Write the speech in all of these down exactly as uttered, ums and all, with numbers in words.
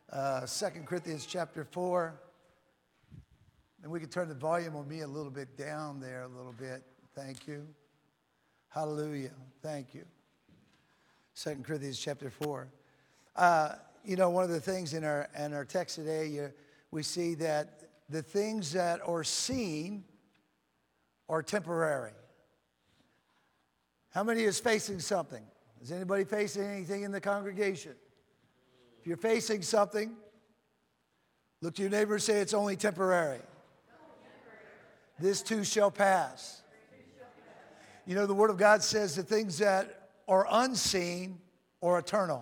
uh, Second Corinthians chapter four. And we can turn the volume on me a little bit down there a little bit. Thank you. Hallelujah. Thank you. Second Corinthians chapter four. Uh, you know, one of the things in our in our text today, you, we see that the things that are seen are temporary. How many is facing something? Is anybody facing anything in the congregation? If you're facing something, look to your neighbor and say, it's only temporary. This too shall pass. You know, the Word of God says the things that are unseen are eternal.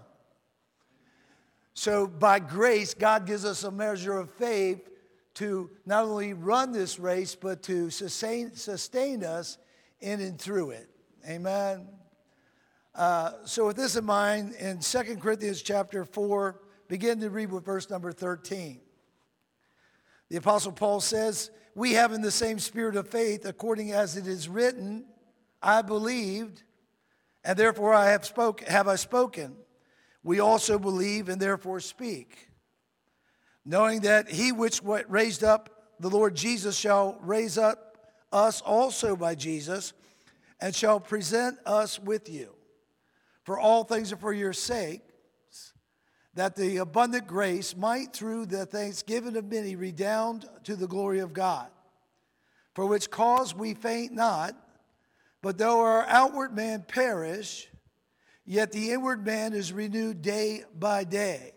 So by grace, God gives us a measure of faith to not only run this race, but to sustain, sustain us in and through it. Amen. Uh, so with this in mind, in Second Corinthians chapter four, begin to read with verse number thirteen. The Apostle Paul says, we have in the same spirit of faith, according as it is written, I believed, and therefore I have spoke, have I spoken. We also believe and therefore speak, knowing that he which raised up the Lord Jesus shall raise up us also by Jesus, and shall present us with you. For all things are for your sake, that the abundant grace might through the thanksgiving of many redound to the glory of God. For which cause we faint not, but though our outward man perish, yet the inward man is renewed day by day.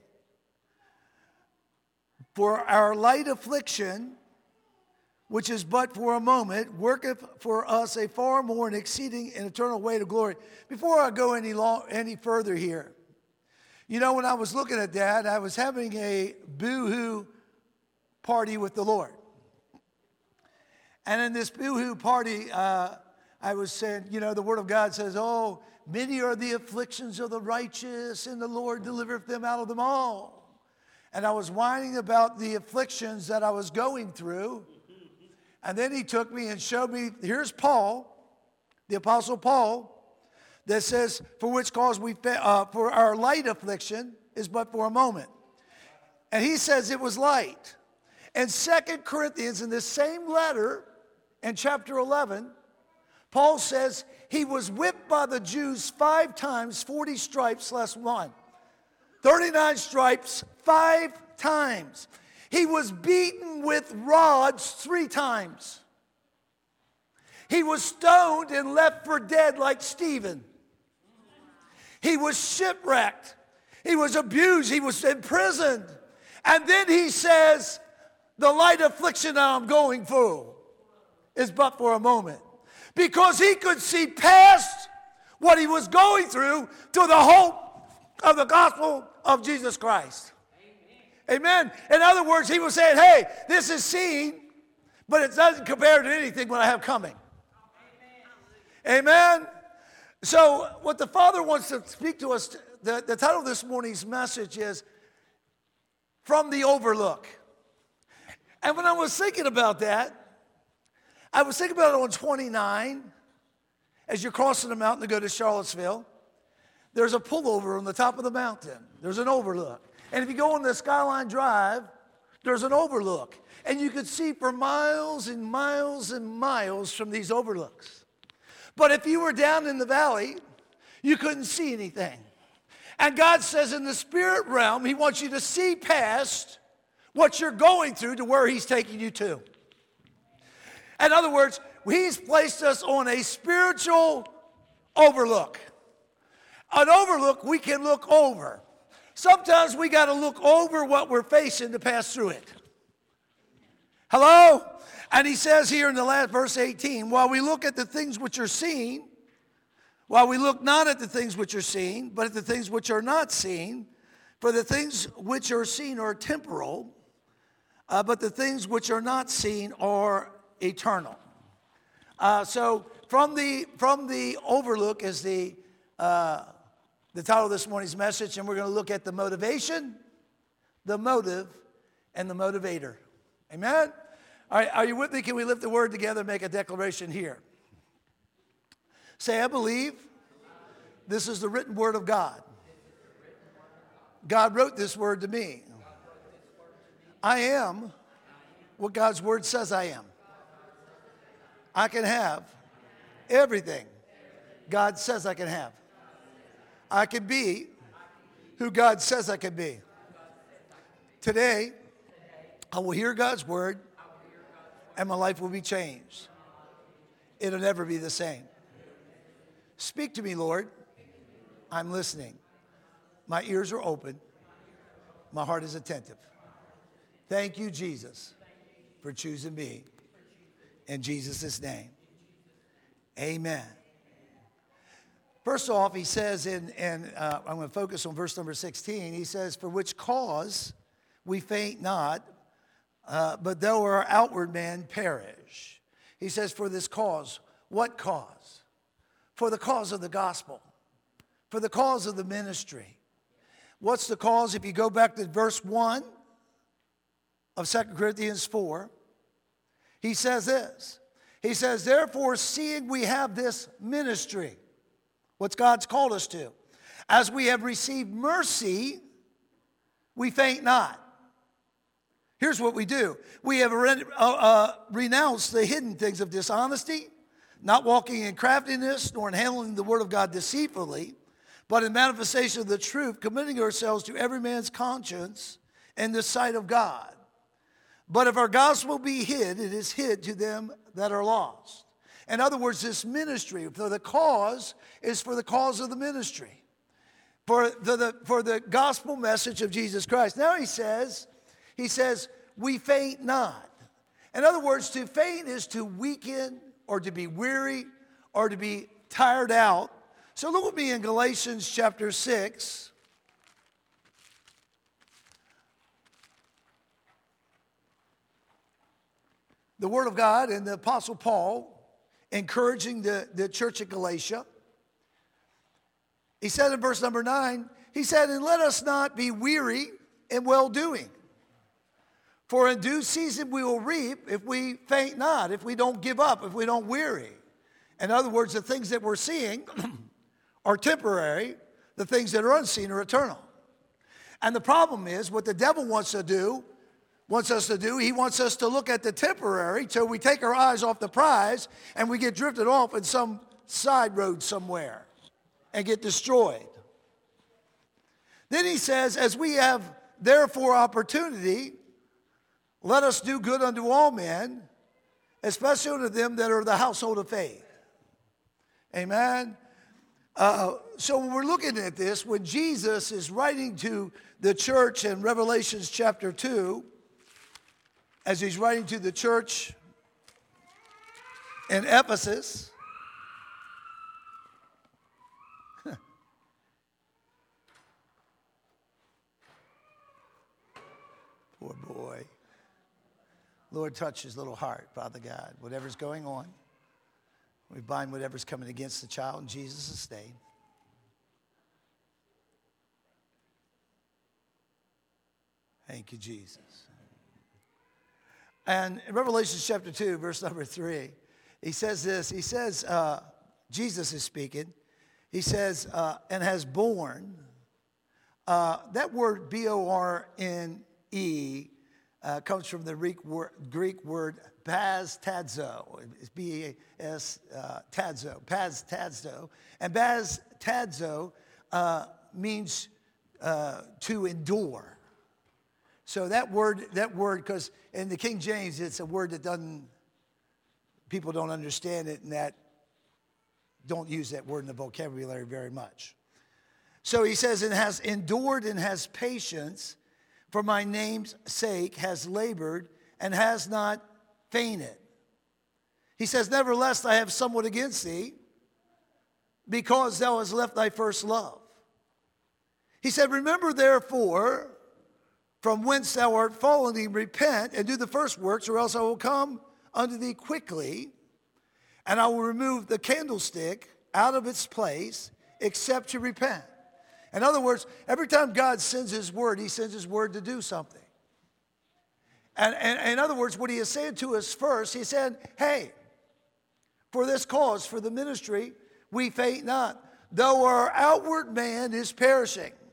For our light affliction, which is but for a moment, worketh for us a far more and exceeding and eternal weight of glory. Before I go any long, any further here, you know, when I was looking at that, I was having a boo-hoo party with the Lord. And in this boo-hoo party, uh, I was saying, you know, the Word of God says, oh, many are the afflictions of the righteous, and the Lord delivereth them out of them all. And I was whining about the afflictions that I was going through. And then he took me and showed me, here's Paul, the Apostle Paul, that says, for which cause we, uh, for our light affliction is but for a moment. And he says it was light. And Second Corinthians, in this same letter, in chapter eleven, Paul says he was whipped by the Jews five times, forty stripes less one. thirty-nine stripes, five times. He was beaten with rods three times. He was stoned and left for dead like Stephen. He was shipwrecked. He was abused. He was imprisoned. And then he says, the light affliction that I'm going through is but for a moment. Because he could see past what he was going through to the hope of the gospel of Jesus Christ. Amen. In other words, he was saying, hey, this is seen, but it doesn't compare to anything what I have coming. Amen. Amen. So what the Father wants to speak to us, the, the title of this morning's message is From the Overlook. And when I was thinking about that, I was thinking about it on twenty-nine, as you're crossing the mountain to go to Charlottesville. There's a pullover on the top of the mountain. There's an overlook. And if you go on the Skyline Drive, there's an overlook. And you could see for miles and miles and miles from these overlooks. But if you were down in the valley, you couldn't see anything. And God says in the spirit realm, he wants you to see past what you're going through to where he's taking you to. In other words, he's placed us on a spiritual overlook. An overlook we can look over. Sometimes we got to look over what we're facing to pass through it. Hello? And he says here in the last verse eighteen, while we look at the things which are seen, while we look not at the things which are seen, but at the things which are not seen, for the things which are seen are temporal, uh, but the things which are not seen are eternal. Uh, so from the from the overlook is the uh, the title of this morning's message, and we're going to look at the motivation, the motive, and the motivator. Amen? All right, are you with me? Can we lift the word together and make a declaration here? Say, I believe this is the written word of God. God wrote this word to me. I am what God's word says I am. I can have everything God says I can have. I can be who God says I can be. Today, I will hear God's word and my life will be changed. It'll never be the same. Speak to me, Lord. I'm listening. My ears are open. My heart is attentive. Thank you, Jesus, for choosing me. In Jesus' name, amen. First off, he says, in, in uh, I'm going to focus on verse number sixteen. He says, for which cause we faint not, uh, but though our outward man perish. He says, for this cause. What cause? For the cause of the gospel. For the cause of the ministry. What's the cause? If you go back to verse one of Second Corinthians four, he says this. He says, therefore, seeing we have this ministry, what God's called us to, as we have received mercy, we faint not. Here's what we do. We have re- uh, uh, renounced the hidden things of dishonesty, not walking in craftiness, nor in handling the word of God deceitfully, but in manifestation of the truth, committing ourselves to every man's conscience in the sight of God. But if our gospel be hid, it is hid to them that are lost. In other words, this ministry, for the cause, is for the cause of the ministry. For the, the, for the gospel message of Jesus Christ. Now he says, he says, we faint not. In other words, to faint is to weaken or to be weary or to be tired out. So look with me in Galatians chapter six. The Word of God and the Apostle Paul encouraging the, the church at Galatia. He said in verse number nine, he said, and let us not be weary in well-doing. For in due season we will reap if we faint not, if we don't give up, if we don't weary. In other words, the things that we're seeing are temporary. The things that are unseen are eternal. And the problem is, what the devil wants to do, wants us to do, he wants us to look at the temporary till we take our eyes off the prize and we get drifted off in some side road somewhere and get destroyed. Then he says, as we have therefore opportunity, let us do good unto all men, especially unto them that are the household of faith. Amen. Uh, so when we're looking at this, when Jesus is writing to the church in Revelations chapter two, as he's writing to the church in Ephesus, poor boy. Lord, touch his little heart, Father God. Whatever's going on, we bind whatever's coming against the child in Jesus' name. Thank you, Jesus. And in Revelation chapter two, verse number three, he says this. He says, uh, Jesus is speaking. He says, uh, and has borne. Uh, that word B O R N E uh, comes from the Greek word, Greek word baz tadzo. It's B A S uh, tadzo, baz tadzo. And baz tadzo uh, means uh, to endure. So that word, that word, because in the King James, it's a word that doesn't, people don't understand it, and that don't use that word in the vocabulary very much. So he says, and has endured and has patience for my name's sake, has labored and has not fainted. He says, nevertheless, I have somewhat against thee, because thou hast left thy first love. He said, remember therefore, from whence thou art fallen, and repent, and do the first works, or else I will come unto thee quickly, and I will remove the candlestick out of its place, except you repent. In other words, every time God sends his word, he sends his word to do something. And, and in other words, what he is saying to us first, he said, hey, for this cause, for the ministry, we faint not, though our outward man is perishing.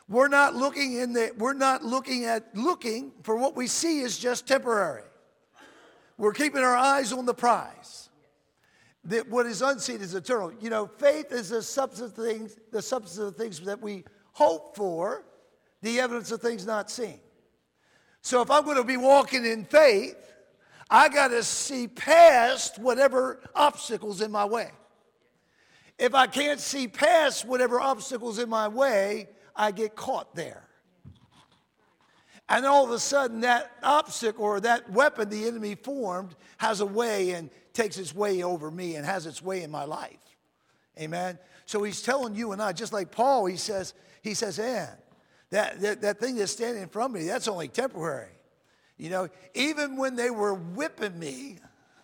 We're not looking in the, we're not looking at, looking for what we see is just temporary. We're keeping our eyes on the prize. That what is unseen is eternal. You know, faith is the substance of things, the substance of the things that we hope for, the evidence of things not seen. So if I'm going to be walking in faith, I got to see past whatever obstacles in my way. If I can't see past whatever obstacles in my way, I get caught there. And all of a sudden that obstacle or that weapon the enemy formed has a way and takes its way over me and has its way in my life. Amen. So he's telling you and I, just like Paul, he says, he says, man, that, that, that thing that's standing in front of me, that's only temporary. You know, even when they were whipping me,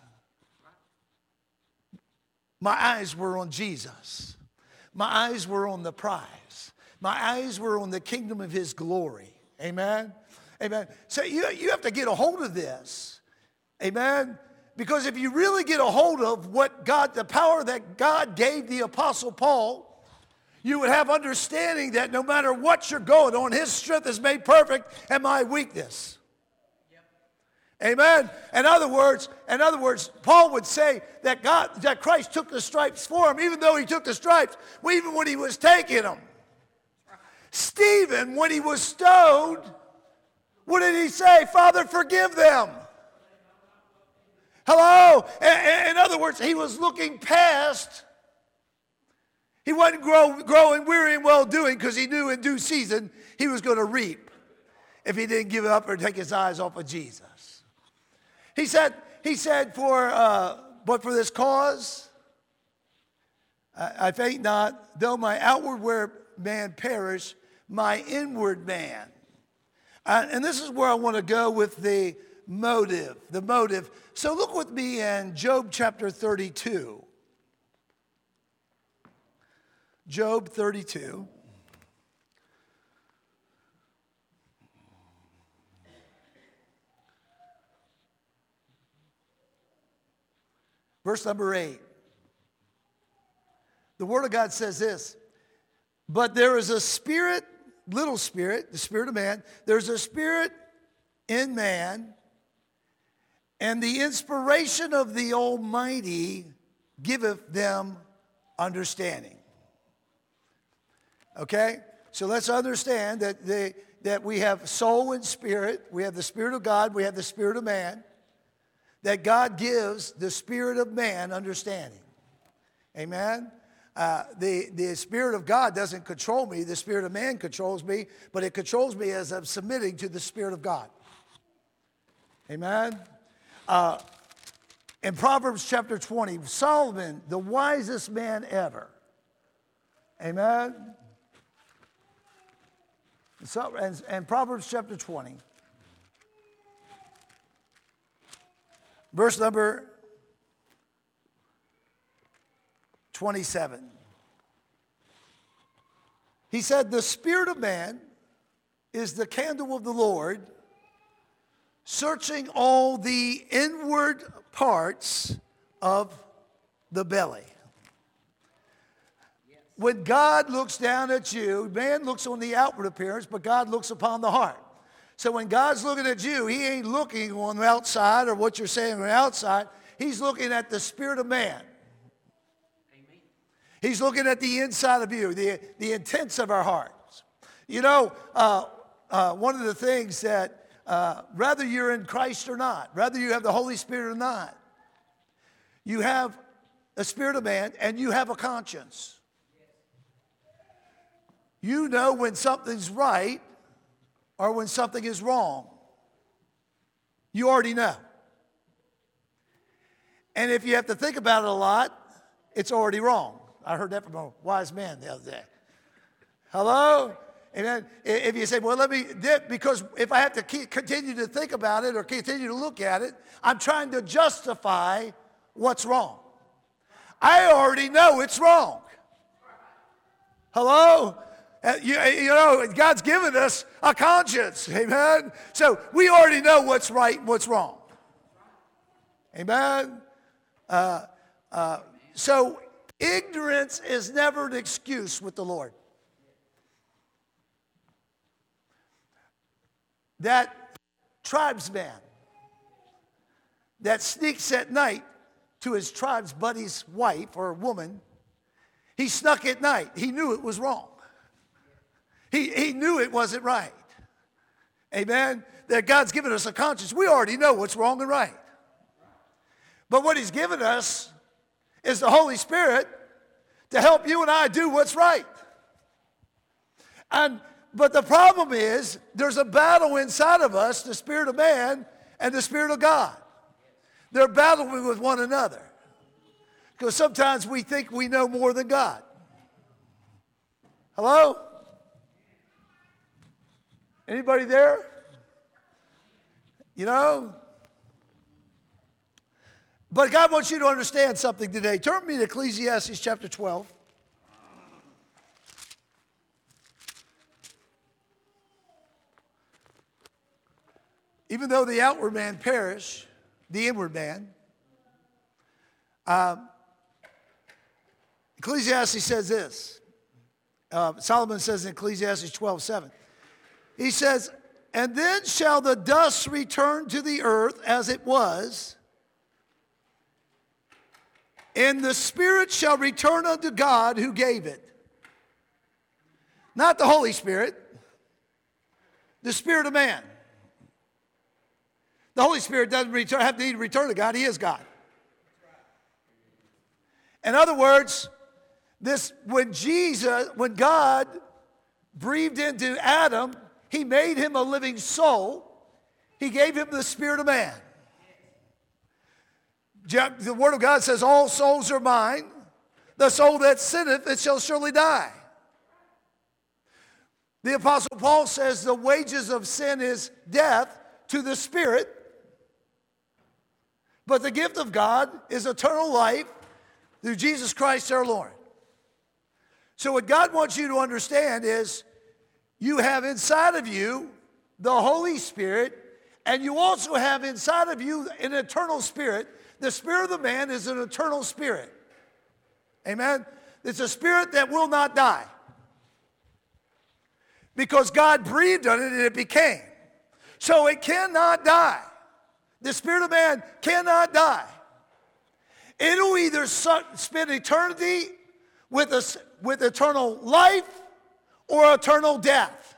my eyes were on Jesus. My eyes were on the prize. My eyes were on the kingdom of his glory. Amen. Amen. So you, you have to get a hold of this. Amen. Because if you really get a hold of what God, the power that God gave the Apostle Paul, you would have understanding that no matter what you're going on, his strength is made perfect in my weakness. Yep. Amen. In other words, in other words, Paul would say that God, that Christ took the stripes for him, even though he took the stripes, even when he was taking them. Stephen, when he was stoned, what did he say? Father, forgive them. Hello? In other words, he was looking past. He wasn't grow, growing weary and well-doing because he knew in due season he was going to reap if he didn't give up or take his eyes off of Jesus. He said, he said, for uh, but for this cause, I, I faint not, though my outward man perish, my inward man. Uh, and this is where I want to go with the motive, the motive. So look with me in Job chapter thirty-two. Job thirty-two. Verse number eight. The Word of God says this, but there is a spirit, little spirit, the spirit of man, there's a spirit in man, and the inspiration of the Almighty giveth them understanding. Okay? So let's understand that, they, that we have soul and spirit. We have the Spirit of God. We have the Spirit of man. That God gives the spirit of man understanding. Amen? Uh, the, the Spirit of God doesn't control me. The Spirit of man controls me. But it controls me as I'm submitting to the Spirit of God. Amen? Uh, in Proverbs chapter twenty, Solomon, the wisest man ever. Amen? So, and, and Proverbs chapter twenty, verse number twenty-seven. He said, the spirit of man is the candle of the Lord, searching all the inward parts of the belly. When God looks down at you, man looks on the outward appearance, but God looks upon the heart. So when God's looking at you, he ain't looking on the outside or what you're saying on the outside. He's looking at the spirit of man. Amen. He's looking at the inside of you, the, the intents of our hearts. You know, uh, uh, one of the things that uh, whether you're in Christ or not, whether you have the Holy Spirit or not, you have a spirit of man and you have a conscience. You know when something's right or when something is wrong. You already know. And if you have to think about it a lot, it's already wrong. I heard that from a wise man the other day. Hello? Amen. If you say, well, let me, because if I have to keep, continue to think about it or continue to look at it, I'm trying to justify what's wrong. I already know it's wrong. Hello? Uh, you, you know, God's given us a conscience, amen? So we already know what's right and what's wrong. Amen? Uh, uh, so ignorance is never an excuse with the Lord. that tribesman that sneaks at night to his tribe's buddy's wife or woman, he snuck at night. He knew it was wrong. He, he knew it wasn't right. Amen? That God's given us a conscience. We already know what's wrong and right. But what he's given us is the Holy Spirit to help you and I do what's right. And but the problem is there's a battle inside of us, the spirit of man and the spirit of God. They're battling with one another. Because sometimes we think we know more than God. Hello? Anybody there? You know? But God wants you to understand something today. Turn me to Ecclesiastes chapter twelve. Even though the outward man perish, the inward man, um, Ecclesiastes says this. Uh, Solomon says in Ecclesiastes twelve seven. He says, and then shall the dust return to the earth as it was, and the spirit shall return unto God who gave it. Not the Holy Spirit, the spirit of man. The Holy Spirit doesn't return, have to need to return to God. He is God. In other words, this when Jesus, when God breathed into Adam, he made him a living soul. He gave him the spirit of man. The Word of God says, all souls are mine. The soul that sinneth, it shall surely die. The Apostle Paul says the wages of sin is death to the spirit, but the gift of God is eternal life through Jesus Christ our Lord. So what God wants you to understand is you have inside of you the Holy Spirit, and you also have inside of you an eternal spirit. The spirit of the man is an eternal spirit. Amen? It's a spirit that will not die. Because God breathed on it and it became. So it cannot die. The spirit of man cannot die. It'll either spend eternity with, a, with eternal life or eternal death.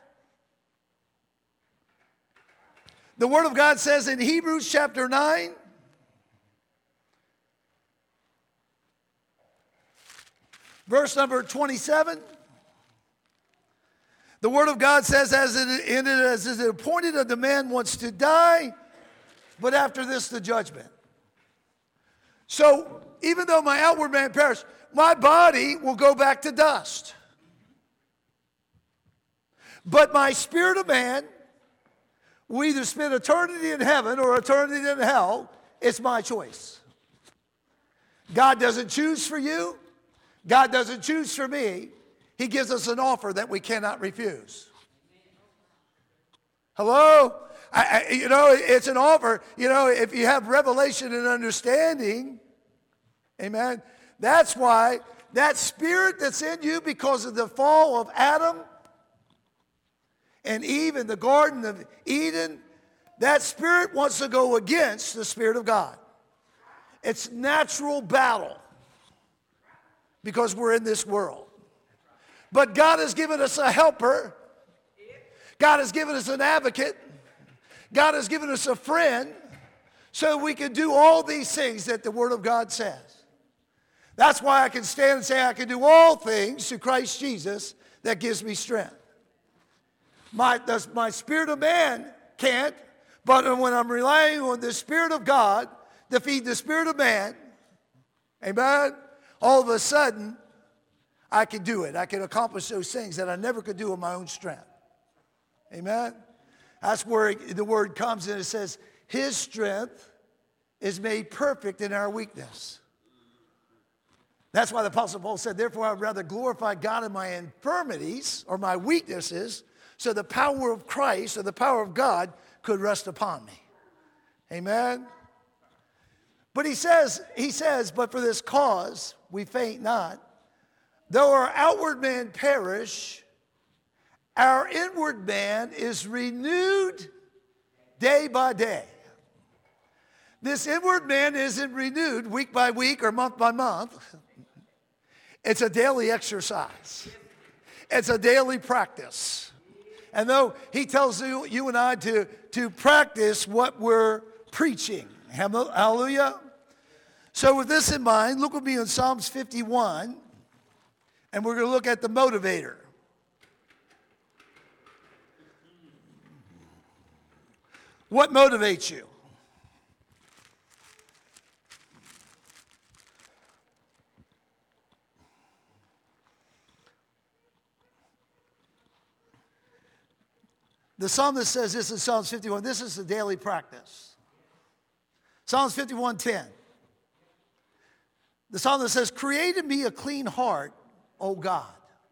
The Word of God says in Hebrews chapter nine, verse number twenty-seven, the Word of God says, as it, in it, as it is appointed unto man once to die, but after this the judgment. So even though my outward man perish, my body will go back to dust. But my spirit of man will either spend eternity in heaven or eternity in hell. It's my choice. God doesn't choose for you. God doesn't choose for me. He gives us an offer that we cannot refuse. Hello? I, I, you know, it's an offer. You know, if you have revelation and understanding, amen, that's why that spirit that's in you because of the fall of Adam and Eve in the Garden of Eden, that spirit wants to go against the Spirit of God. It's natural battle because we're in this world. But God has given us a helper. God has given us an advocate. God has given us a friend so we can do all these things that the Word of God says. That's why I can stand and say I can do all things through Christ Jesus that gives me strength. My, the, my spirit of man can't, but when I'm relying on the Spirit of God to feed the spirit of man, amen, all of a sudden, I can do it. I can accomplish those things that I never could do in my own strength. Amen? That's where the word comes and it says, his strength is made perfect in our weakness. That's why the Apostle Paul said, therefore I'd rather glorify God in my infirmities or my weaknesses so the power of Christ or the power of God could rest upon me. Amen? But he says, he says, but for this cause we faint not. Though our outward man perish, our inward man is renewed day by day. This inward man isn't renewed week by week or month by month. It's a daily exercise. It's a daily practice. And though he tells you, you and I to, to practice what we're preaching. Hallelujah. So with this in mind, look with me in Psalms fifty-one, and we're going to look at the motivator. What motivates you? The psalmist says this in Psalms fifty-one. This is the daily practice. Psalms fifty-one ten. The psalmist says, create in me a clean heart, O God,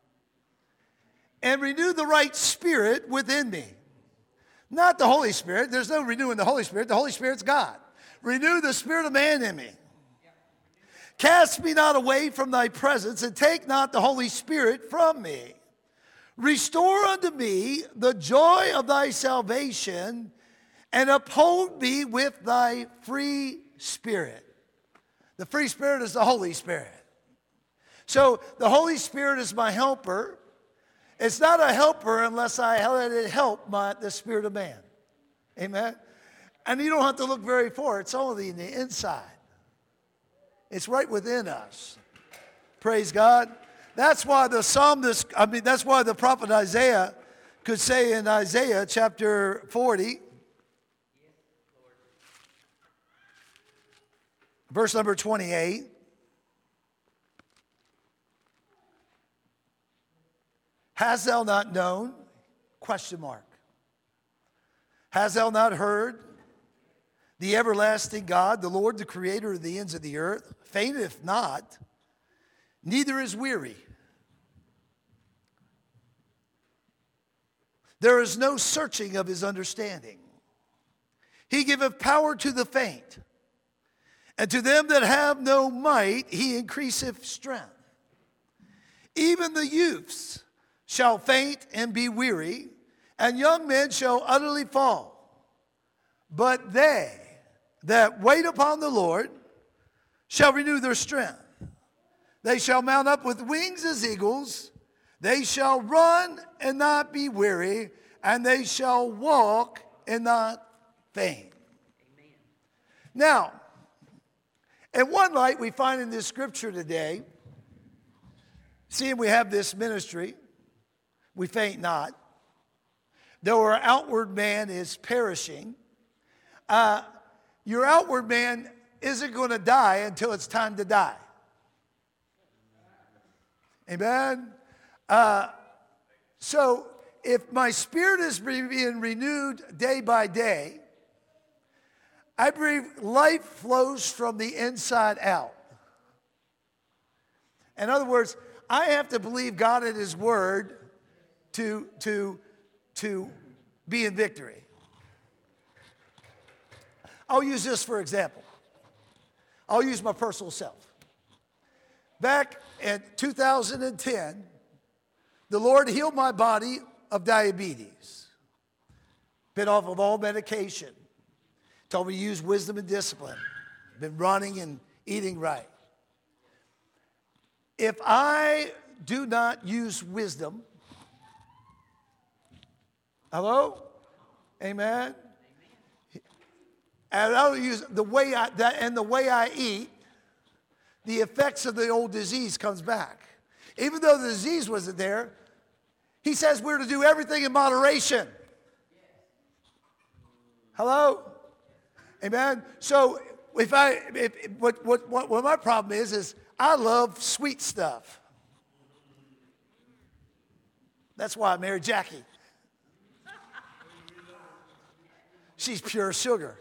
and renew the right spirit within me. Not the Holy Spirit. There's no renewing the Holy Spirit. The Holy Spirit's God. Renew the spirit of man in me. Cast me not away from thy presence, and take not the Holy Spirit from me. Restore unto me the joy of thy salvation, and uphold me with thy free spirit. The free spirit is the Holy Spirit. So the Holy Spirit is my helper. It's not a helper unless I let it help my, the spirit of man. Amen? And you don't have to look very far. It's only in the inside. It's right within us. Praise God. That's why the psalmist, I mean, that's why the prophet Isaiah could say in Isaiah chapter forty, verse number twenty-eight, hast thou not known? Question mark. Hast thou not heard? The everlasting God, the Lord, the creator of the ends of the earth, fainteth not, neither is weary. There is no searching of his understanding. He giveth power to the faint, and to them that have no might he increaseth strength. Even the youths shall faint and be weary, and young men shall utterly fall. But they that wait upon the Lord shall renew their strength. They shall mount up with wings as eagles. They shall run and not be weary, and they shall walk and not faint. Amen. Now, in one light, we find in this scripture today, seeing we have this ministry, we faint not, though our outward man is perishing. Uh, your outward man isn't going to die until it's time to die. Amen? Uh, so, if my spirit is being renewed day by day, I believe life flows from the inside out. In other words, I have to believe God and his word to, to, to be in victory. I'll use this for example. I'll use my personal self. Back in two thousand ten, the Lord healed my body of diabetes. Been off of all medication. Told me to use wisdom and discipline. Been running and eating right. If I do not use wisdom, hello? Amen? And I don't use the way I, that, and the way I eat, the effects of the old disease comes back. Even though the disease wasn't there, he says we're to do everything in moderation. Hello? Amen? So if I, if, what, what, what, what my problem is, is I love sweet stuff. That's why I married Jackie. She's pure sugar.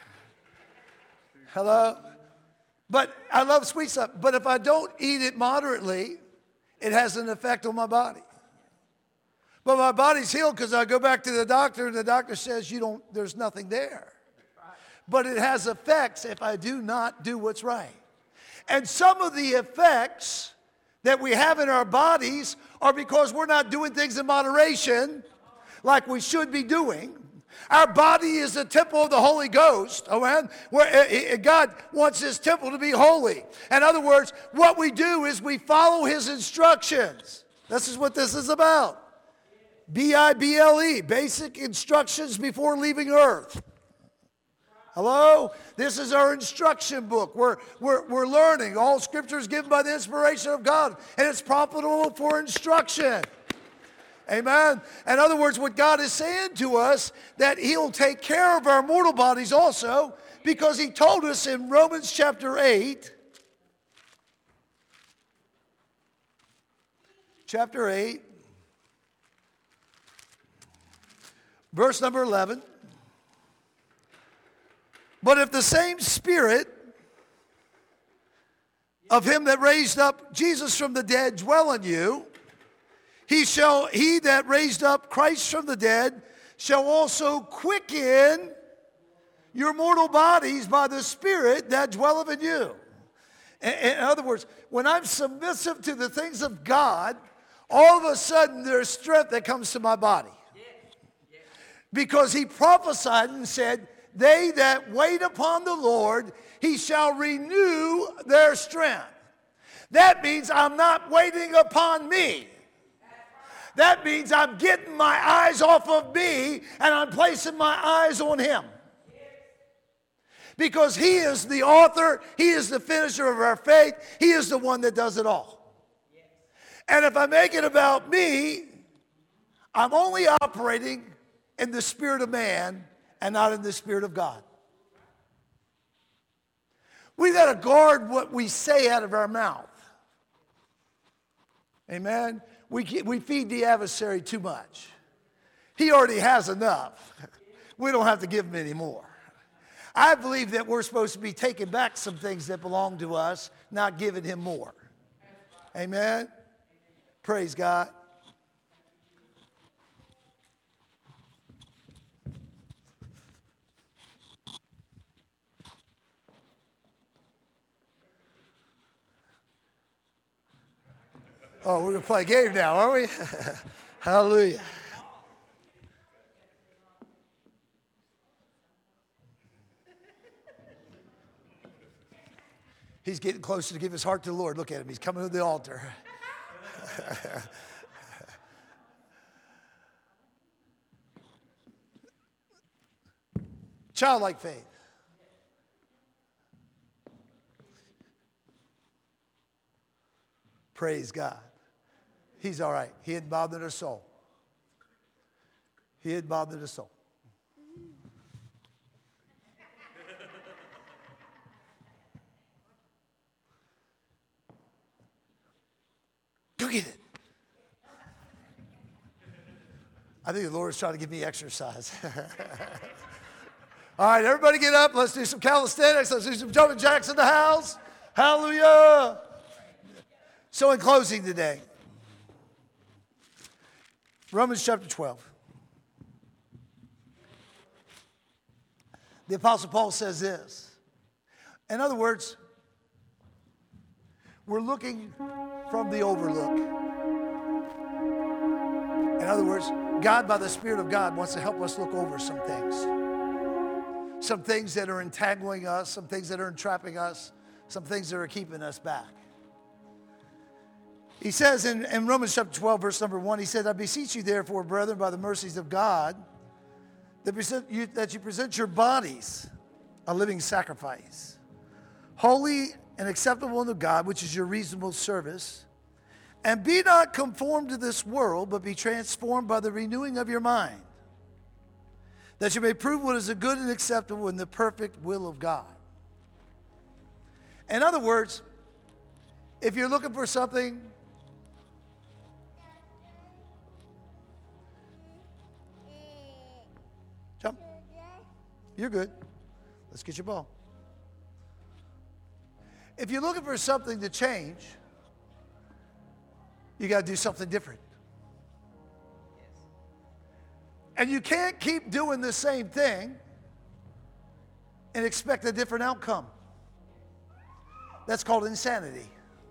Hello? But I love sweet stuff. But if I don't eat it moderately, it has an effect on my body. But my body's healed because I go back to the doctor and the doctor says, you don't, there's nothing there. But it has effects if I do not do what's right. And some of the effects that we have in our bodies are because we're not doing things in moderation like we should be doing. Our body is the temple of the Holy Ghost, oh man, where God wants his temple to be holy. In other words, what we do is we follow his instructions. This is what this is about. B I B L E, basic instructions before leaving earth. Hello? This is our instruction book. We're, we're, we're learning. All scripture is given by the inspiration of God, and it's profitable for instruction. Amen. In other words, what God is saying to us, that he'll take care of our mortal bodies also, because he told us in Romans chapter eight, chapter eight, verse number eleven, but if the same Spirit of him that raised up Jesus from the dead dwell in you, He shall, he that raised up Christ from the dead shall also quicken your mortal bodies by the Spirit that dwelleth in you. In, in other words, when I'm submissive to the things of God, all of a sudden there's strength that comes to my body. Because he prophesied and said, they that wait upon the Lord, he shall renew their strength. That means I'm not waiting upon me. That means I'm getting my eyes off of me and I'm placing my eyes on him. Because he is the author, he is the finisher of our faith, he is the one that does it all. And if I make it about me, I'm only operating in the spirit of man and not in the Spirit of God. We've got to guard what we say out of our mouth. Amen. We, we feed the adversary too much. He already has enough. We don't have to give him any more. I believe that we're supposed to be taking back some things that belong to us, not giving him more. Amen. Praise God. Oh, we're going to play a game now, aren't we? Hallelujah. He's getting closer to give his heart to the Lord. Look at him. He's coming to the altar. Childlike faith. Praise God. He's all right. He hadn't bothered a soul. He hadn't bothered a soul. Go get it. I think the Lord is trying to give me exercise. All right, everybody get up. Let's do some calisthenics. Let's do some jumping jacks in the house. Hallelujah. So in closing today, Romans chapter twelve. The Apostle Paul says this. In other words, we're looking from the overlook. In other words, God, by the Spirit of God, wants to help us look over some things. Some things that are entangling us, some things that are entrapping us, some things that are keeping us back. He says in, in Romans chapter twelve, verse number one, he says, I beseech you therefore, brethren, by the mercies of God, that, present you, that you present your bodies a living sacrifice, holy and acceptable unto God, which is your reasonable service. And be not conformed to this world, but be transformed by the renewing of your mind, that you may prove what is a good and acceptable and the perfect will of God. In other words, if you're looking for something, jump. You're good. Let's get your ball. If you're looking for something to change, you got to do something different. And you can't keep doing the same thing and expect a different outcome. That's called insanity.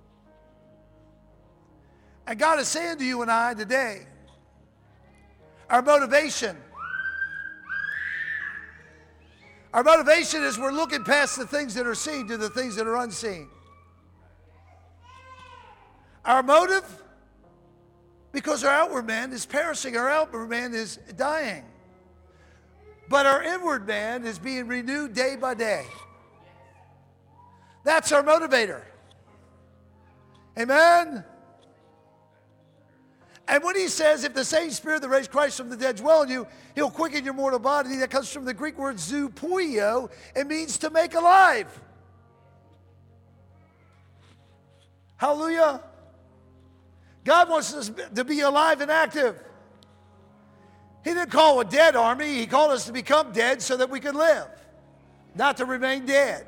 And God is saying to you and I today, our motivation Our motivation is we're looking past the things that are seen to the things that are unseen. Our motive, because our outward man is perishing, our outward man is dying. But our inward man is being renewed day by day. That's our motivator. Amen? And when he says, if the same spirit that raised Christ from the dead dwell in you, he'll quicken your mortal body. That comes from the Greek word zoopoio. It means to make alive. Hallelujah. God wants us to be alive and active. He didn't call a dead army. He called us to become dead so that we could live, not to remain dead.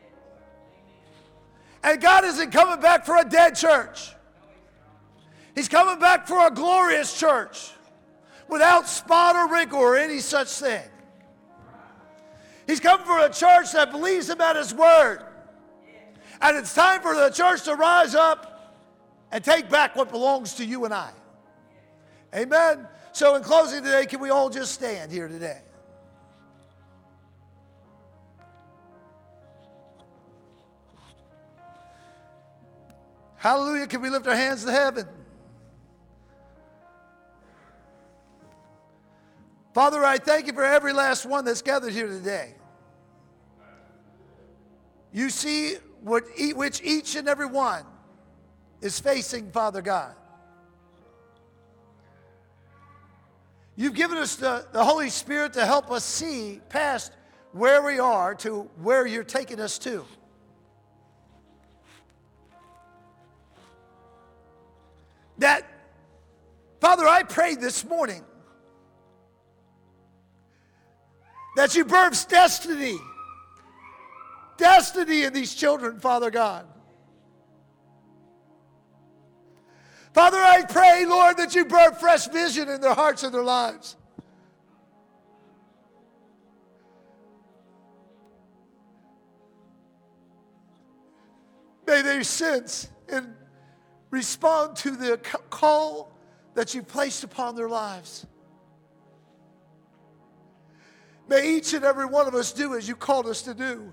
And God isn't coming back for a dead church. He's coming back for a glorious church without spot or wrinkle or any such thing. He's coming for a church that believes him at his word. And it's time for the church to rise up and take back what belongs to you and I. Amen. So in closing today, can we all just stand here today? Hallelujah. Can we lift our hands to heaven? Father, I thank you for every last one that's gathered here today. You see what, which each and every one is facing, Father God. You've given us the, the Holy Spirit to help us see past where we are to where you're taking us to. That, Father, I prayed this morning that you birth destiny, destiny in these children, Father God. Father, I pray, Lord, that you birth fresh vision in their hearts and their lives. May they sense and respond to the call that you placed upon their lives. May each and every one of us do as you called us to do.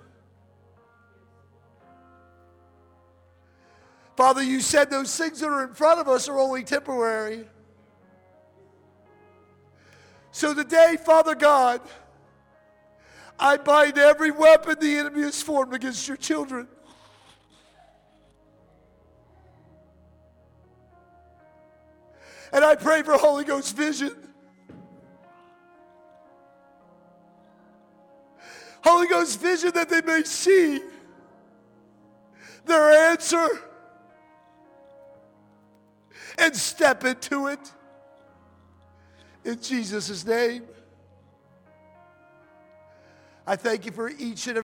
Father, you said those things that are in front of us are only temporary. So today, Father God, I bind every weapon the enemy has formed against your children. And I pray for Holy Ghost vision. Holy Ghost vision that they may see their answer and step into it. In Jesus' name. I thank you for each and every